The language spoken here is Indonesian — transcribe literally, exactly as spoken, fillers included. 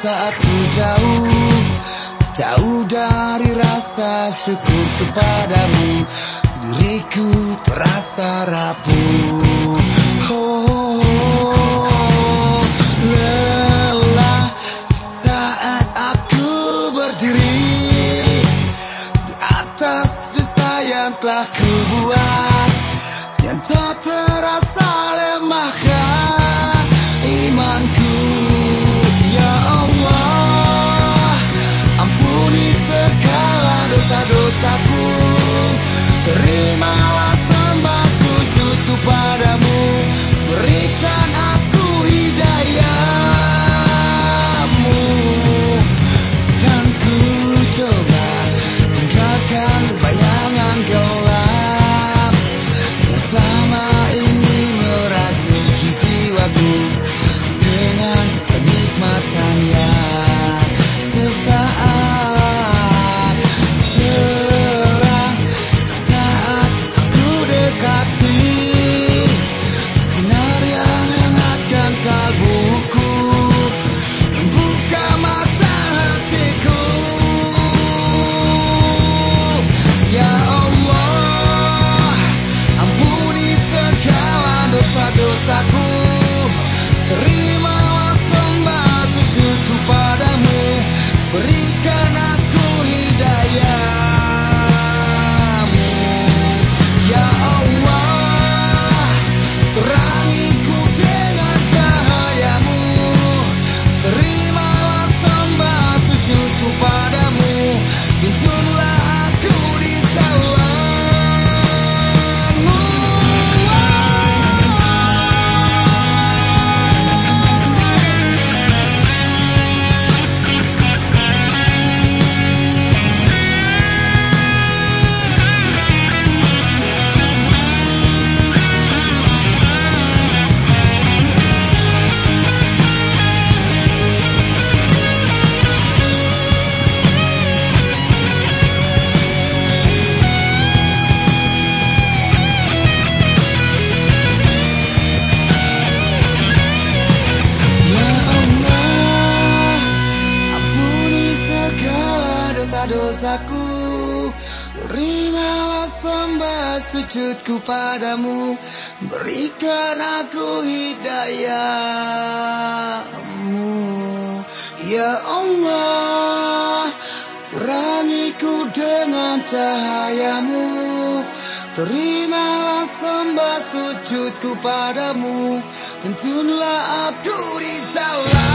saat ku jauh, jauh dari rasa syukur kepadamu. Diriku terasa rapuh, oh, lelah saat aku berdiri di atas dosa yang telah ku buat, yang tak terasa lemahkan imanku. Ya Allah, ampuni segala dosa-dosaku, terimalah sembah sujudku padamu, berikan aku hidayahmu, dan ku coba tinggalkan bayangan gelap yang selama ini merasuki jiwaku dengan kenikmatan yang sesaat. Terang saat aku dekati sinar yang hangatkan kalbuku, buka mata hatiku. Ya Allah, ampuni segala dosa-dosaku, terimalah sembah sujudku padamu, berikan aku hidayahmu. Ya Allah, terangiku dengan cahayamu, terimalah sembah sujudku padamu, tuntunlah aku di jalanmu. Dosaku, terimalah sembah sujudku padamu, berikan aku hidayahmu. Ya Allah, terangiku dengan cahayamu, terimalah sembah sujudku padamu, tuntunlah aku di jalan.